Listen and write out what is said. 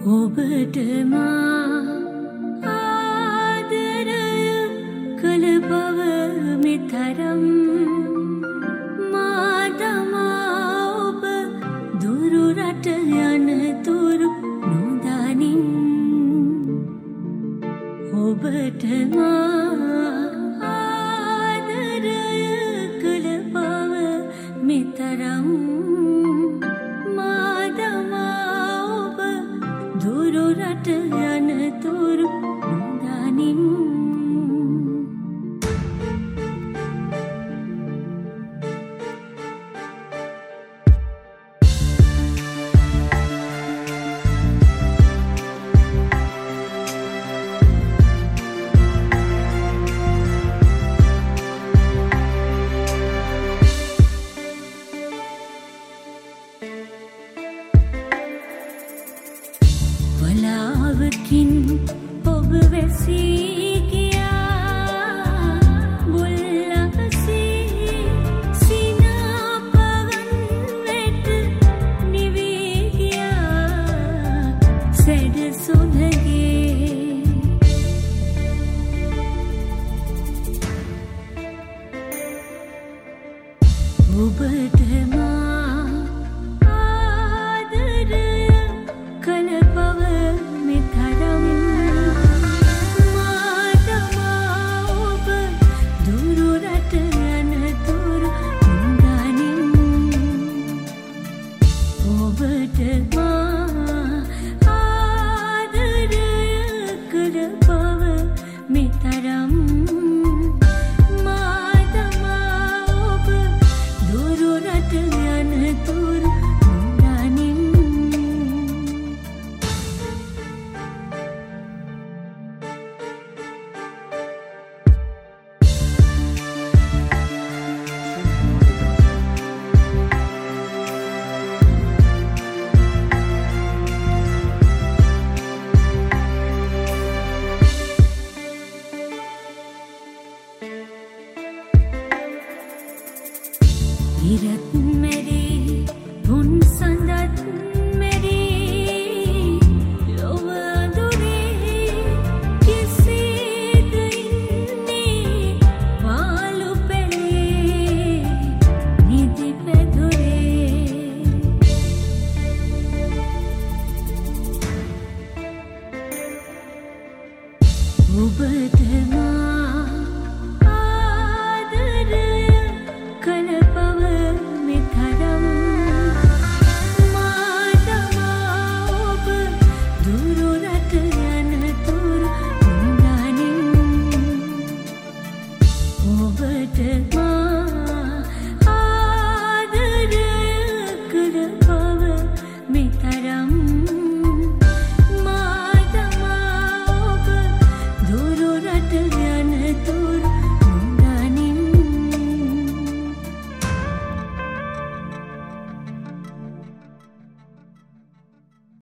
ඔබට මා ආදරය කළ බව මෙතරම් මා තමා ඔබ දුරු රට යන තුරු නොදනින් ඔබට මා ආදරය කළ බව මෙතරම් මා තමා ඔබ දුරු රට යන තුරු නොදනින් වලාවකින් ඔබ වැසී ගියා මුල්ලහසේ සිනා පවන් වෙත නිවී ගියා සැඩ සොඳගේ ඔබට මා ආදරය කළ බව මෙතරම් මා තමා ඔබ දුරු රට යන තුරු නොදනින් ඔබට මා ආදරය කළ බව මෙතරම් මා තමා ඔබ දුරු රට යන තුරු නොදනින් ඉරත් මැරී පුන් සඳත් මැරී ලොව අඳුරේ කෙසේද ඉන්නේ පාළු පැලේ නිදි පැදුරේ ඔබට මා ආදරය කළ බව මෙතරම් මා තමා ඔබ දුරු රට යන තුරු නොදනින් ඔබට මා